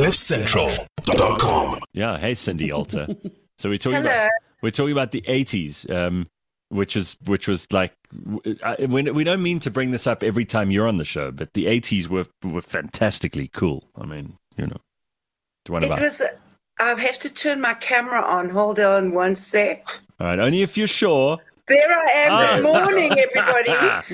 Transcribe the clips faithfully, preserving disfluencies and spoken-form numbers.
cliff central dot com. Yeah, hey Cindy Alter. So we're talking Hello. about we're talking about the eighties, um, which is which was like I, we we don't mean to bring this up every time you're on the show, but the eighties were were fantastically cool. I mean, you know, do you want It to? was. I have to turn my camera on. Hold on one sec. All right, only if you're sure. There I am. Ah. Good morning, everybody.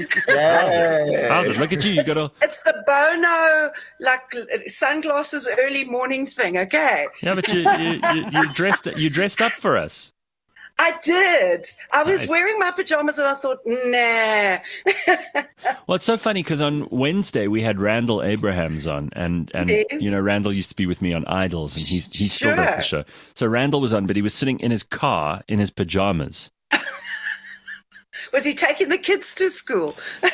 Yeah. How's it? Look at you. You It's, got a it's the Bono like sunglasses early morning thing. Okay, yeah, but you you, you you dressed you dressed up for us. I did. I was Nice. wearing my pajamas, and I thought, nah. Well, it's so funny because on Wednesday we had Randall Abrahams on, and and Yes. you know Randall used to be with me on Idols, and he's he still does the Sure. show. So Randall was on, but he was sitting in his car in his pajamas. Was he taking the kids to school?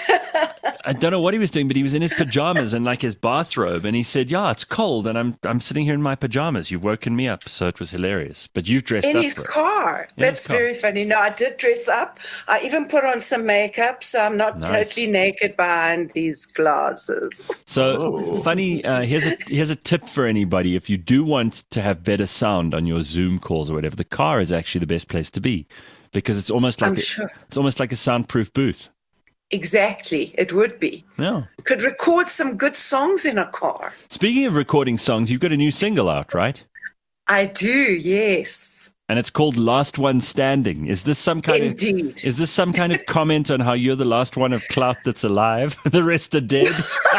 I don't know what he was doing, but he was in his pajamas and like his bathrobe, and he said, "Yeah, it's cold, and I'm I'm sitting here in my pajamas. You've woken me up." So it was hilarious. But you've dressed In up his for it. car. In his That's car. very funny. No, I did dress up. I even put on some makeup, so I'm not Nice. totally naked behind these glasses. So Oh. funny. Uh, here's a here's a tip for anybody: if you do want to have better sound on your Zoom calls or whatever, the car is actually the best place to be because it's almost like I'm a, sure. it's almost like a soundproof booth. Exactly. It would be. Yeah. Could record some good songs in a car. Speaking of recording songs, you've got a new single out, right? I do, yes. And it's called "Last One Standing." Is this some kind Indeed. of is this some kind of comment on how you're the last one of clout that's alive? The rest are dead.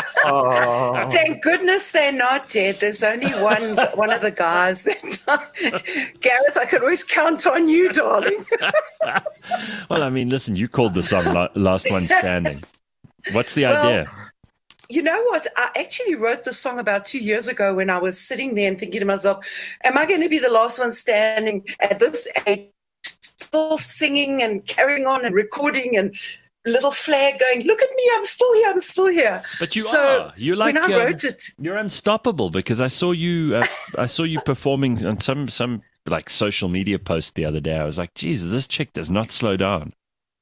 Oh. Thank goodness they're not dead. There's only one one of the guys that Gareth, I could always count on you, darling. Well, I mean, listen, you called the song La- "Last One Standing." What's the Well, idea? You know what? I actually wrote the song about two years ago when I was sitting there and thinking to myself, am I going to be the last one standing at this age, still singing and carrying on and recording and little flag going, look at me, I'm still here, I'm still here. But you so are. You like. when I um, wrote it, You're unstoppable because I saw you. Uh, I saw you performing on some some like social media post the other day. I was like, Jesus, this chick does not slow down.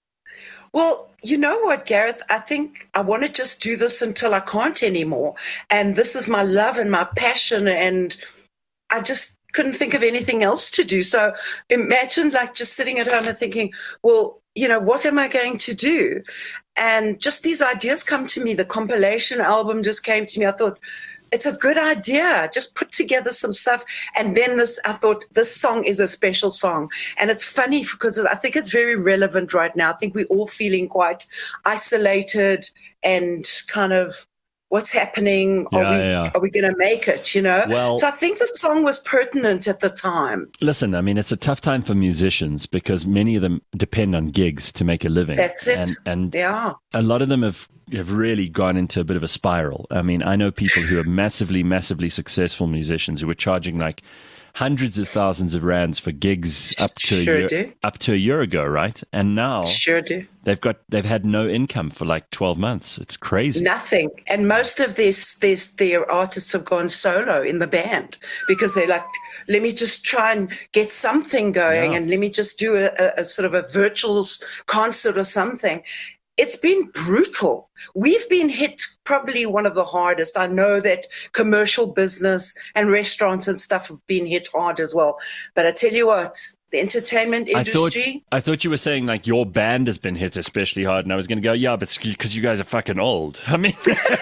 well, you know what, Gareth? I think I want to just do this until I can't anymore. And this is my love and my passion. And I just couldn't think of anything else to do. So imagine like just sitting at home and thinking, well, you know, what am I going to do? And just these ideas come to me. The compilation album just came to me. I thought, it's a good idea. Just put together some stuff. And then this, I thought this song is a special song. And it's funny because I think it's very relevant right now. I think we're all feeling quite isolated and kind of what's happening. Are Yeah, we, yeah. are we going to make it, you know? Well- so I think the song was pertinent at the time. Listen, I mean, it's a tough time for musicians because many of them depend on gigs to make a living. That's it. And, and Yeah. a lot of them have, have really gone into a bit of a spiral. I mean, I know people who are massively, massively successful musicians who were charging like hundreds of thousands of rands for gigs up to Sure a year, do. up to a year ago, right? And now Sure do. they've got they've had no income for like twelve months. It's crazy. Nothing. And most of this, this, their artists have gone solo in the band because they're like, let me just try and get something going Yeah. and let me just do a, a, a sort of a virtual s- concert or something. It's been brutal. We've been hit probably one of the hardest. I know that commercial business and restaurants and stuff have been hit hard as well. But I tell you what, the entertainment I thought industry, I thought you were saying like your band has been hit especially hard, and I was going to go, yeah, but because you guys are fucking old. I mean,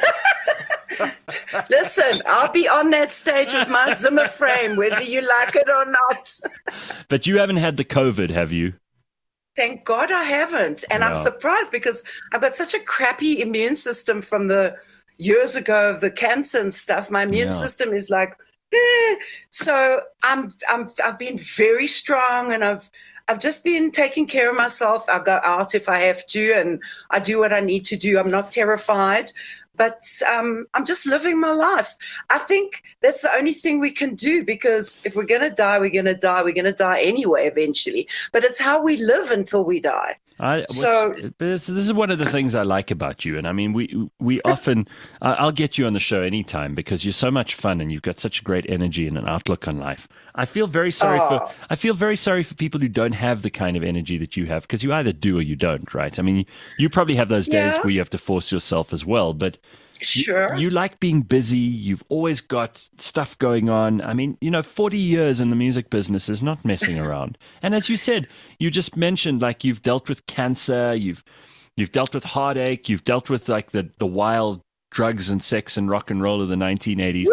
listen, I'll be on that stage with my Zimmer frame, whether you like it or not. but you haven't had the COVID, have you? Thank God I haven't. And I'm No. surprised because I've got such a crappy immune system from the years ago of the cancer and stuff. My immune Yeah. system is like, eh. So I'm, I'm, I've been very strong and I've, I've just been taking care of myself. I go out if I have to and I do what I need to do. I'm not terrified. But um, I'm just living my life. I think that's the only thing we can do because if we're going to die, we're going to die. We're going to die anyway eventually. But it's how we live until we die. I, what's- So- but it's- this is one of the things I like about you, and I mean, we we often I- I'll get you on the show anytime because you're so much fun and you've got such a great energy and an outlook on life. I feel very sorry for Oh. I feel very sorry for people who don't have the kind of energy that you have because you either do or you don't, right? I mean, you, you probably have those days Yeah. where you have to force yourself as well, but Sure. You, you like being busy. You've always got stuff going on. I mean, you know, forty years in the music business is not messing around. And as you said, you just mentioned like you've dealt with cancer, you've you've dealt with heartache, you've dealt with like the, the wild drugs and sex and rock and roll of the nineteen eighties.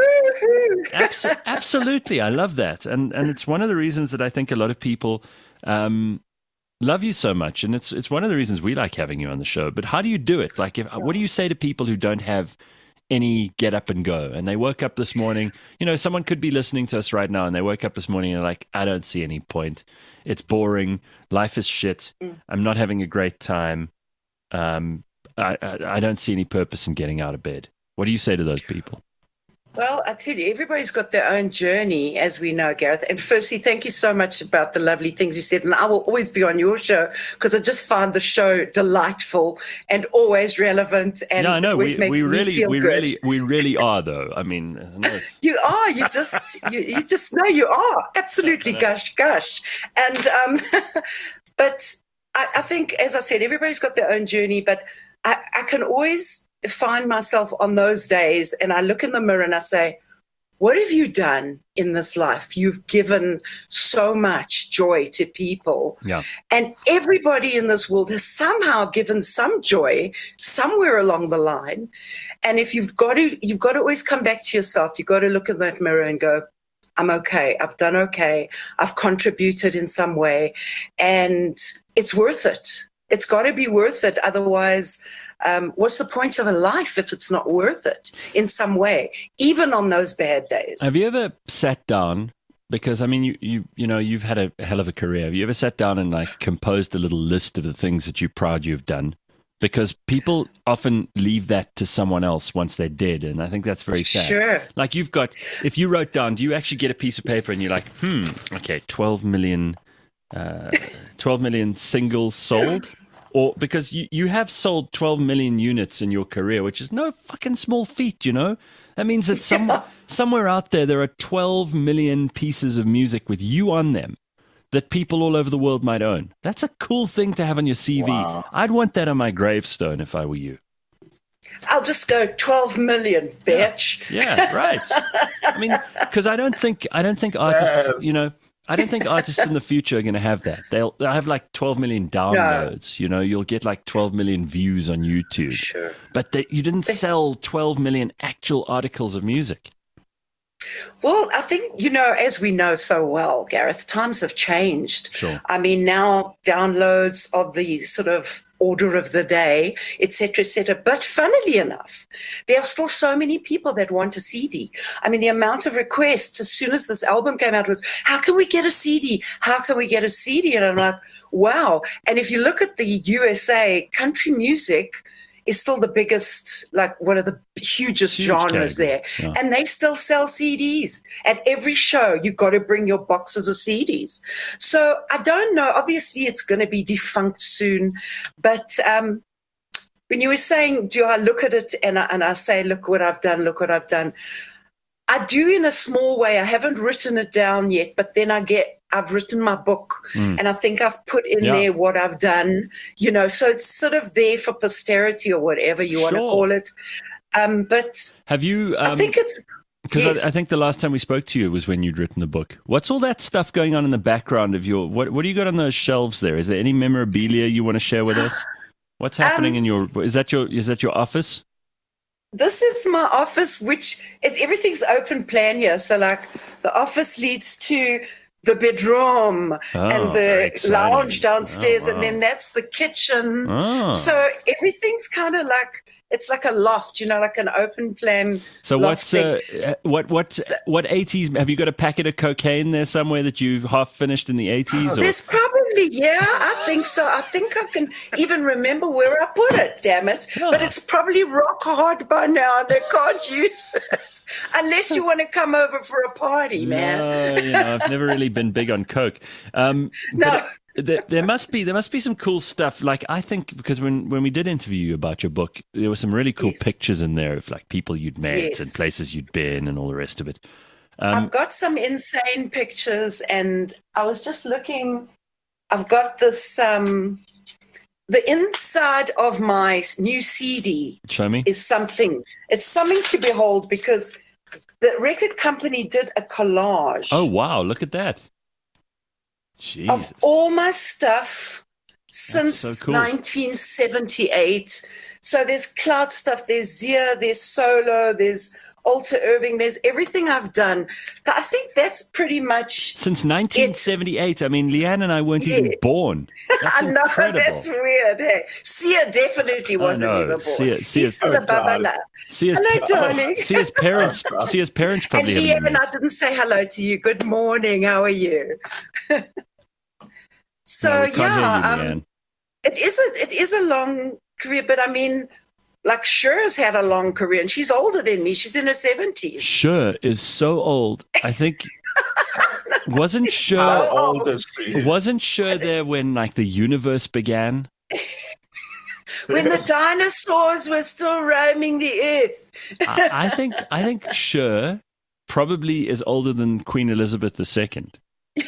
Abso- absolutely. I love that. And and it's one of the reasons that I think a lot of people um, love you so much. And it's it's one of the reasons we like having you on the show. But how do you do it? Like, if, what do you say to people who don't have any get up and go? And they woke up this morning, you know, someone could be listening to us right now and they woke up this morning and they're like, I don't see any point. It's boring. Life is shit. I'm not having a great time. Um, I, I, I don't see any purpose in getting out of bed. What do you say to those people? Well, I tell you, everybody's got their own journey, as we know, Gareth. And firstly, thank you so much about the lovely things you said. And I will always be on your show because I just find the show delightful and always relevant. And yeah, I know. It always we makes we really, me feel we good. really, we really are, though. I mean, no. You are. You just, you, you just know you are. Absolutely, gush, gush. And, um, but I, I think, as I said, everybody's got their own journey. But I, I can always find myself on those days and I look in the mirror and I say, what have you done in this life? You've given so much joy to people. Yeah. And everybody in this world has somehow given some joy somewhere along the line. And if you've got to, you've got to always come back to yourself. You've got to look in that mirror and go, I'm okay. I've done okay. I've contributed in some way. And it's worth it. It's got to be worth it. Otherwise, Um, what's the point of a life if it's not worth it in some way, even on those bad days? Have you ever sat down? Because I mean, you you you know, you've had a hell of a career. Have you ever sat down and like composed a little list of the things that you're proud you've done? Because people often leave that to someone else once they're dead, and I think that's very sad. Sure. Like you've got, if you wrote down, do you actually get a piece of paper and you're like, hmm, okay, twelve million, uh, twelve million singles sold? Or because you, you have sold twelve million units in your career, which is no fucking small feat, you know? That means that some, Yeah. somewhere out there, there are twelve million pieces of music with you on them that people all over the world might own. That's a cool thing to have on your C V. Wow. I'd want that on my gravestone if I were you. I'll just go twelve million, bitch. Yeah, right. I mean, because I don't think I don't think artists, Yes. you know, I don't think artists in the future are going to have that. They'll they'll have like twelve million downloads. You know, you'll get like twelve million views on YouTube. Sure. But they, you didn't sell twelve million actual articles of music. Well, I think, you know, as we know so well, Gareth, times have changed. Sure. I mean, now downloads of the sort of order of the day, et cetera, et cetera. But funnily enough, there are still so many people that want a C D. I mean, the amount of requests as soon as this album came out was, how can we get a C D? How can we get a C D? And I'm like, wow. And if you look at the U S A, country music is still the biggest, like one of the hugest Huge genres category. there. Yeah. And they still sell C Ds. At every show, you've got to bring your boxes of C Ds. So I don't know. Obviously, it's going to be defunct soon. But um, when you were saying, do I look at it and I, and I say, look what I've done, look what I've done. I do in a small way. I haven't written it down yet, but then I get, I've written my book Mm. and I think I've put in Yeah. there what I've done, you know, so it's sort of there for posterity or whatever you want to Sure. call it. Um, but Have you? Um, I think it's, Because Yes. I, I think the last time we spoke to you was when you'd written the book. What's all that stuff going on in the background of your? What What do you got on those shelves there? Is there any memorabilia you want to share with us? What's happening Um, in your? Is that your? Is that your office? this is my office, which it's everything's open plan here. So like the office leads to the bedroom Oh, and very the exciting. lounge downstairs, Oh, wow. and then that's the kitchen. Oh. So everything's kind of like, it's like a loft, you know, like an open plan. So loft what's thing. uh, what what what eighties? Have you got a packet of cocaine there somewhere that you half finished in the eighties? There's probably, yeah, I think so. I think I can even remember where I put it, damn it. Oh. But it's probably rock hard by now and they can't use it. Unless you want to come over for a party, man. No, you know, I've never really been big on coke. Um, No. but there, there must be there must be some cool stuff. Like I think because when, when we did interview you about your book, there were some really cool Yes. pictures in there of like people you'd met Yes. and places you'd been and all the rest of it. Um, I've got some insane pictures and I was just looking. I've got this, um, the inside of my new C D Show me. is something. It's something to behold because the record company did a collage Oh, wow. Look at that. Jesus. of all my stuff since so cool. nineteen seventy-eight. So there's Cloud stuff, there's Zia, there's Solo, there's Alter Irving, there's everything I've done. But I think that's pretty much. Since nineteen seventy-eight. I mean, Leanne and I weren't Yeah. even born. That's I know, incredible. that's weird. Hey, Sia definitely wasn't know. even born. Sia- He's Sia's- still a Oh, darling. babala. Sia's, Hello, darling. Sia's parents, Sia's parents And probably haven't Leanne, been I didn't say hello to you. Good morning. How are you? so No, we can't yeah, hear you, um, Leanne. it is a it is a long career, but I mean, like Cher's had a long career, and she's older than me. She's in her seventies. Sure is so old. I think wasn't How Sure old is she? wasn't Sure there when like the universe began? When the dinosaurs were still roaming the earth. I, I think I think Sure probably is older than Queen Elizabeth the Second.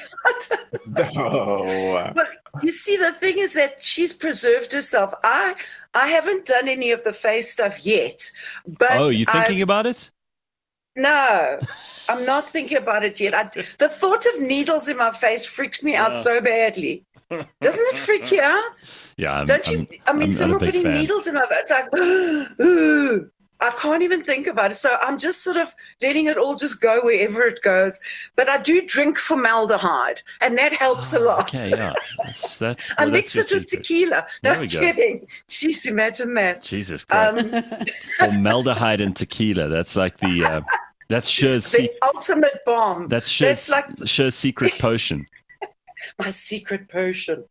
No. But you see, the thing is that she's preserved herself. I I haven't done any of the face stuff yet. But Oh, you thinking I've- about it? No, I'm not thinking about it yet. I, the thought of needles in my face freaks me out Yeah. so badly. Doesn't it freak you out? Yeah, I'm, Don't you? I'm, I mean, I'm not someone a big putting fan. needles in my face. It's like, ooh, I can't even think about it. So I'm just sort of letting it all just go wherever it goes. But I do drink formaldehyde, and that helps a Oh, lot. Okay, yeah, that's that's. I well, mix that's it your with secret. tequila. There No we go. kidding. Jeez, imagine that. Jesus Christ! Um, Formaldehyde and tequila. That's like the. Uh, that's Sure's. the Se- ultimate bomb. that's Sure's, That's like Sure's secret potion. my secret potion.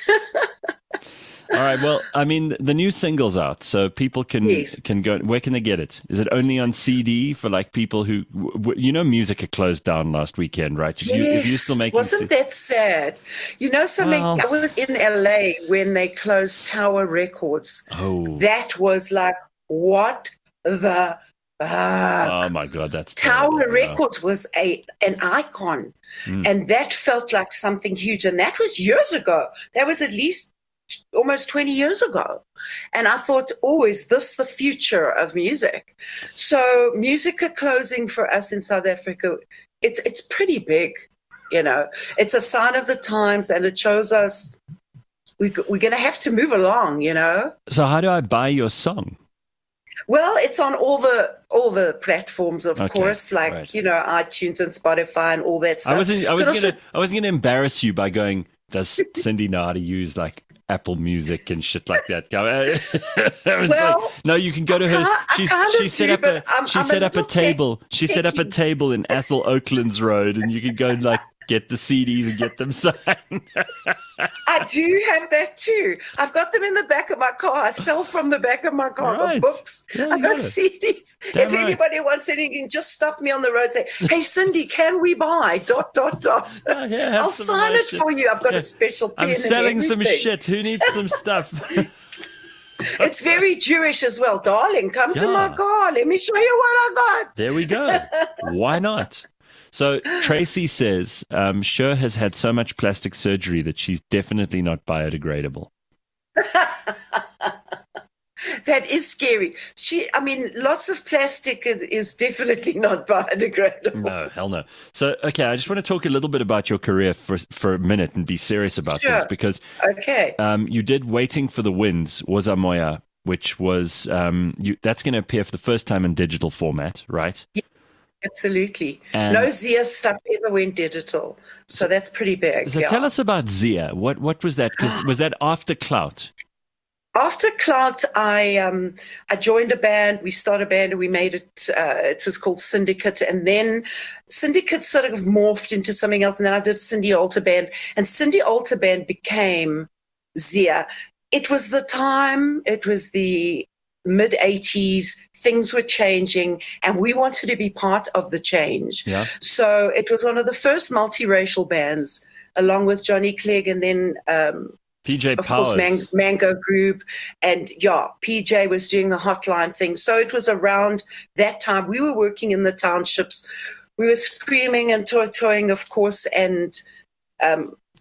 All right. Well, I mean, the new single's out, so people can Yes. can go. Where can they get it? Is it only on C D for like people who, w- w- you know, music had closed down last weekend, right? If, you, if you're still making, Wasn't that sad? You know something? Well- I was in L A when they closed Tower Records. oh, That was like, what the fuck? oh my God, that's Tower terrible, yeah. Records was a an icon, Mm. and that felt like something huge. And that was years ago. That was at least almost twenty years ago. And I thought, oh, is this the future of music? So music are closing for us in South Africa. It's it's pretty big, you know. It's a sign of the times, and it shows us we, we're going to have to move along, you know. So how do I buy your song? Well, it's on all the all the platforms, of Okay, course, like right. you know, iTunes and Spotify and all that stuff. I wasn't. I was But also- gonna. I was gonna embarrass you by going. Does Cindy know how to use like Apple Music and shit like that? I was Well, like, no, you can go to her. I kind- I She's kind she of set do, up a but I'm- she I'm a set up a little tech- table. She set up a techie. table in Athol Oaklands Road, and you can go and like get the C Ds and get them signed. I do have that too. I've got them in the back of my car. I sell from the back of my car. I've got Right. books. Yeah, I've you got got it. C Ds. Damn if right. anybody wants anything, just stop me on the road and say, hey, Cindy, can we buy? Dot, dot, dot. Oh, yeah, have I'll some sign of my it shit. for you. I've got Yeah. a special pen I'm and selling some everything. shit. Who needs some stuff? It's very Jewish as well. Darling, come to my Yeah. car. Let me show you what I got. There we go. Why not? So Tracy says, um, Cher has had so much plastic surgery that she's definitely not biodegradable. That is scary. She, I mean, lots of plastic is- is definitely not biodegradable. No, hell no. So, okay, I just want to talk a little bit about your career for for a minute and be serious about Sure. this because Okay. um, you did Waiting for the Winds, Was Moya, which was, um, you, that's going to appear for the first time in digital format, right? Absolutely. And- No Zia stuff ever went digital. So that's pretty big. So yeah. tell us about Zia. What what was that? 'Cause was that after Clout? After Clout, I um, I joined a band. We started a band and we made it. Uh, it was called Syndicate, and then Syndicate sort of morphed into something else. And then I did Cindy Alter Band, and Cindy Alter Band became Zia. It was the time. It was the mid eighties. Things were changing, and we wanted to be part of the change. Yeah. So it was one of the first multiracial bands, along with Johnny Clegg, and then. Um, P J Of Powers. course, Man- Mango Group. And yeah, P J was doing the hotline thing. So it was around that time. We were working in the townships. We were screaming and toy-toying, of course. And um,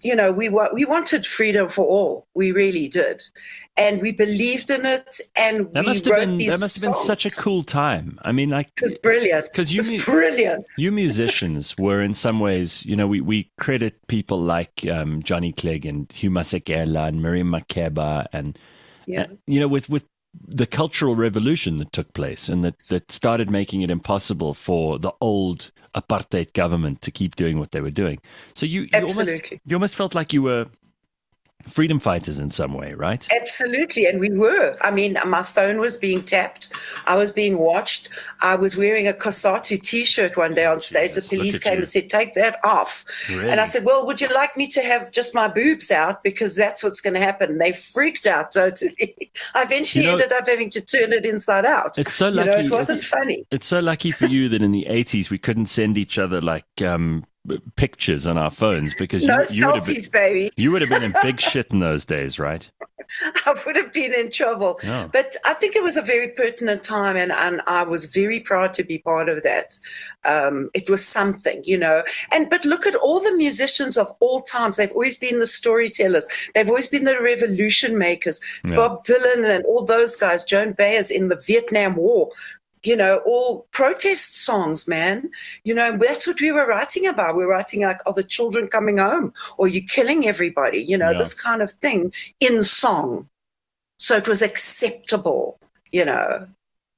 you know, we wa- we wanted freedom for all. We really did. And we believed in it, and That we must have wrote been these that must have been songs. such a cool time. I mean, like It was brilliant. 'Cause you it was mu- brilliant. you musicians were in some ways, you know, we, we credit people like um, Johnny Clegg and Hugh Masekela and Miriam Makeba and, Yeah. and, you know, with, with the cultural revolution that took place and that, that started making it impossible for the old apartheid government to keep doing what they were doing. So you, you almost Absolutely. you almost felt like you were freedom fighters in some way, right? Absolutely, and we were. I mean, my phone was being tapped. I was being watched. I was wearing a Cosatu T-shirt one day on stage. Jesus, the police look at came you. and said, "Take that off." Really? And I said, "Well, would you like me to have just my boobs out? Because that's what's going to happen." And they freaked out totally. I eventually You know, ended up having to turn it inside out. It's so You lucky. know, it wasn't it's, funny. It's so lucky for you that in the eighties we couldn't send each other like um, pictures on our phones because No you, you would have been, selfies, baby. you would have been in big shit in those days, right? I would have been in trouble. Yeah. But I think it was a very pertinent time, and, and I was very proud to be part of that. Um, it was something, you know. And but look at all the musicians of all times. They've always been the storytellers. They've always been the revolution makers. Yeah. Bob Dylan and all those guys, Joan Baez in the Vietnam War. You know, all protest songs, man. You know, that's what we were writing about. We were writing like, "Are the children coming home? Or are you killing everybody?" You know, Yeah. this kind of thing in song. So it was acceptable, you know.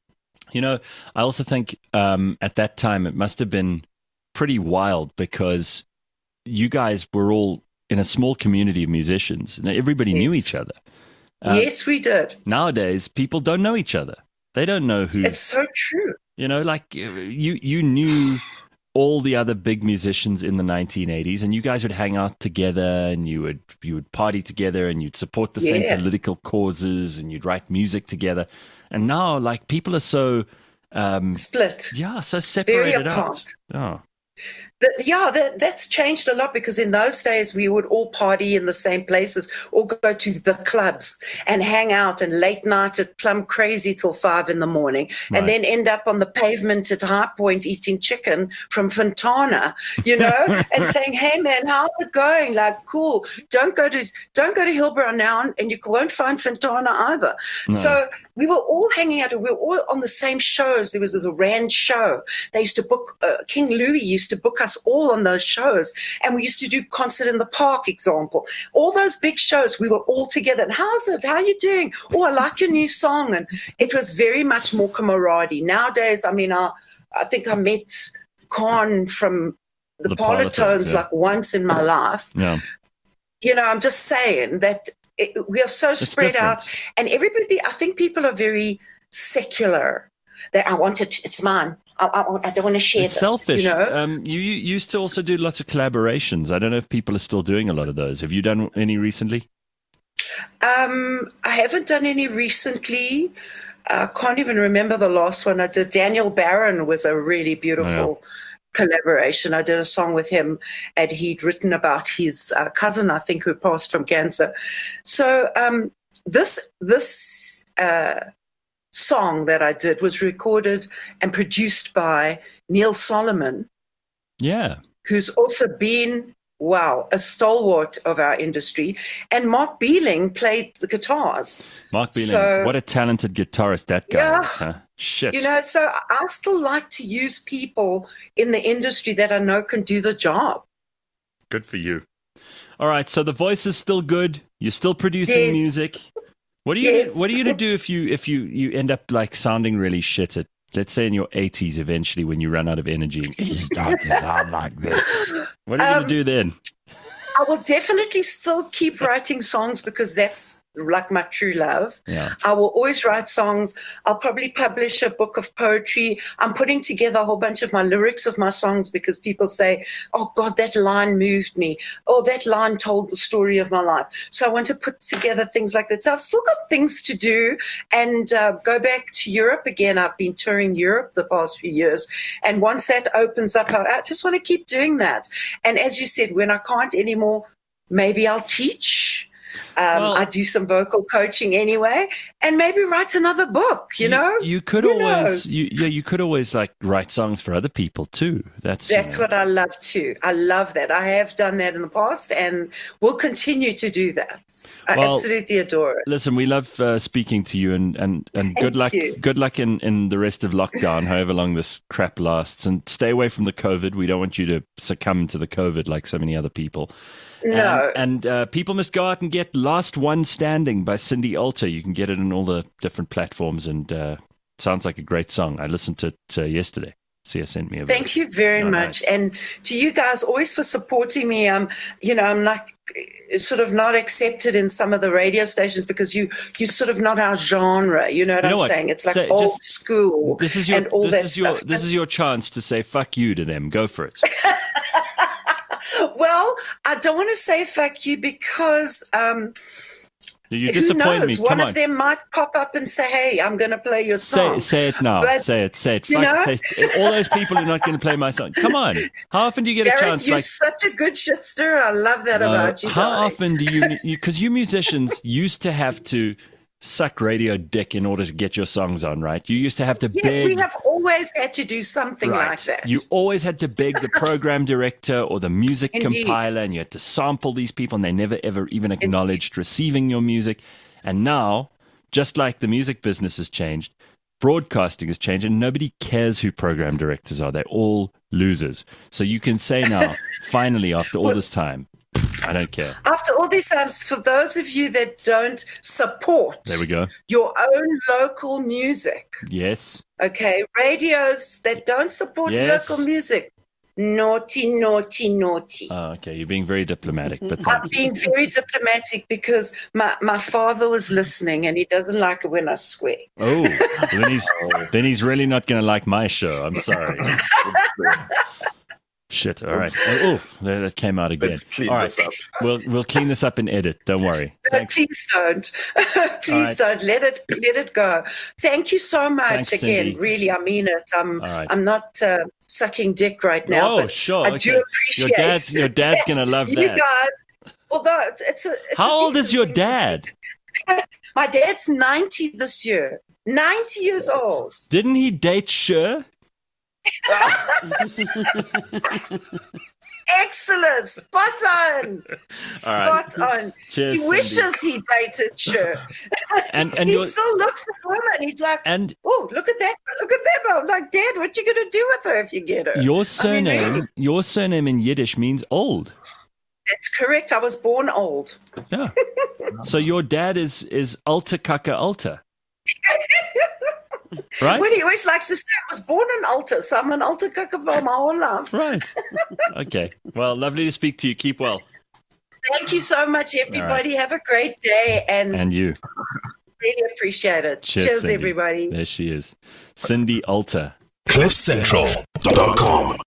You know, I also think um, at that time it must have been pretty wild because you guys were all in a small community of musicians and everybody knew Yes. each other. Uh, Yes, we did. Nowadays, people don't know each other. They don't know who. It's so true. You know, like uh, you you knew all the other big musicians in the nineteen eighties, and you guys would hang out together, and you would you would party together, and you'd support the same Yeah. political causes, and you'd write music together. And now, like, people are so um, Split. yeah, so separated out. apart. Oh, The, yeah, that, that's changed a lot because in those days we would all party in the same places or go to the clubs and hang out and late night at Plum Crazy till five in the morning Right. and then end up on the pavement at High Point eating chicken from Fontana, you know, and saying, "Hey man, how's it going? Like, cool. Don't go to don't go to Hillbrow now and you won't find Fontana either." No. So we were all hanging out. We were all on the same shows. There was the Rand show. They used to book, uh, King Louis used to book us all on those shows. And we used to do Concert in the Park, example. All those big shows, we were all together. And how's it? How are you doing? Oh, I like your new song. And it was very much more camaraderie. Nowadays, I mean, I, I think I met Khan from the, The Parlotones Parlotones, yeah. like once in my life. yeah. You know, I'm just saying that it, we are so It's spread different. out, and everybody. I think people are very secular. That I want it. It's mine. I, I, I don't want to share It's this. selfish. You know. Um, you, you used to also do lots of collaborations. I don't know if people are still doing a lot of those. Have you done any recently? Um, I haven't done any recently. I can't even remember the last one I did. Daniel Barron was a really beautiful collaboration. I did a song with him, and he'd written about his uh, cousin, I think, who passed from cancer. So um, this this uh, song that I did was recorded and produced by Neil Solomon, Yeah. who's also been, wow, a stalwart of our industry. And Mark Beeling played the guitars. Mark Beeling, So- what a talented guitarist that guy Yeah. is, huh? Shit. You know, so I still like to use people in the industry that I know can do the job. Good for you. All right, so the voice is still good. You're still producing Yes. music. What are you Yes. what are you gonna do if you if you, you end up like sounding really shit at, let's say, in your eighties eventually when you run out of energy and you start to sound like this? What are you Um, gonna do then? I will definitely still keep writing songs because that's like my true love. Yeah. I will always write songs. I'll probably publish a book of poetry. I'm putting together a whole bunch of my lyrics of my songs because people say, "Oh God, that line moved me. Oh, that line told the story of my life." So I want to put together things like that. So I've still got things to do and uh, go back to Europe again. I've been touring Europe the past few years. And once that opens up, I I just want to keep doing that. And as you said, when I can't anymore, maybe I'll teach. Um, Well- I do some vocal coaching anyway, and maybe write another book. You, know, you could Who always, knows? you, yeah, you could always like write songs for other people too. That's you That's know, what I love too. I love that. I have done that in the past, and will continue to do that. I Well, absolutely adore it. Listen, we love uh, speaking to you, and, and, and good Thank luck. you. Good luck in, in the rest of lockdown, however long this crap lasts, and stay away from the COVID. We don't want you to succumb to the COVID like so many other people. No. And, and uh, people must go out and get "Last One Standing" by Cindy Alter. You can get it on all the different platforms, and uh, it sounds like a great song. I listened to it uh, yesterday. Sia sent me a Thank you very Oh, much. nice. And to you guys always for supporting me. Um, you know, I'm like sort of not accepted in some of the radio stations because you you sort of not our genre. You know what You know I'm what? saying? It's like Say- old just- school This is your and all this that is your stuff. this is your chance to say "fuck you" to them. Go for it. Well, I don't want to say fuck you because um, You who disappoint knows? me. One Come of on. them might pop up and say, "Hey, I'm going to play your Say song." say it now. But, say it. Say it. you Fuck, know- say it. All those people who are not going to play my song. Come on. How often do you get a Gareth, chance? you're Like, such a good shit stirrer. I love that uh, about you. how darling. often do you? Because you musicians used to have to suck radio dick in order to get your songs on, right? You used to have to Yeah, beg. we have always had to do something Right. like that. You always had to beg the program director or the music Indeed. compiler, and you had to sample these people, and they never ever even acknowledged receiving your music. And now, just like the music business has changed, broadcasting has changed, and nobody cares who program directors are. They're all losers. So you can say now, finally, after all this time, I don't care. After all these times, for those of you that don't support There we go. your own local music, Yes. okay, radios that don't support Yes. local music, naughty, naughty, naughty. Oh, okay. You're being very diplomatic, but I'm thank you. being very diplomatic because my, my father was listening and he doesn't like it when I swear. Oh, well, then he's then he's really not going to like my show. I'm sorry. Shit. All right. Oh, oh, there, that came out again. Let's clean All right. this up. We'll we'll clean this up and edit. Don't worry. No, Thanks. please don't. Please right. don't. Let it let it go. Thank you so much Thanks, again. Cindy. Really, I mean it. I'm All right. I'm not uh, sucking dick right now. Oh, but sure. I okay. do appreciate Your dad's your dad's that gonna love you that. guys. Although it's, it's a it's How a old is decent your thing to dad? do. My dad's ninety this year. Ninety years old. Didn't he date Cher? Excellent. Spot on. All right. Spot on. Cheers, He Cindy. wishes he dated Cher. And and he your still looks at women. He's like, and oh, look at that. Look at that. I'm like, Dad, what you going to do with her if you get her? your I mean, surname really, your surname in Yiddish means old. that's correct. I was born old. Yeah. So your dad is is Alta Kaka Alta. Right? Well, he always likes to say, I was born in Alta, so I'm an Alta Kakapo my whole life. Right. Okay. Well, lovely to speak to you. Keep well. Thank you so much, everybody. Have a great day and, And you. really appreciate it. Cheers, Cheers, Cindy. everybody. There she is. Cindy Alta. cliff central dot com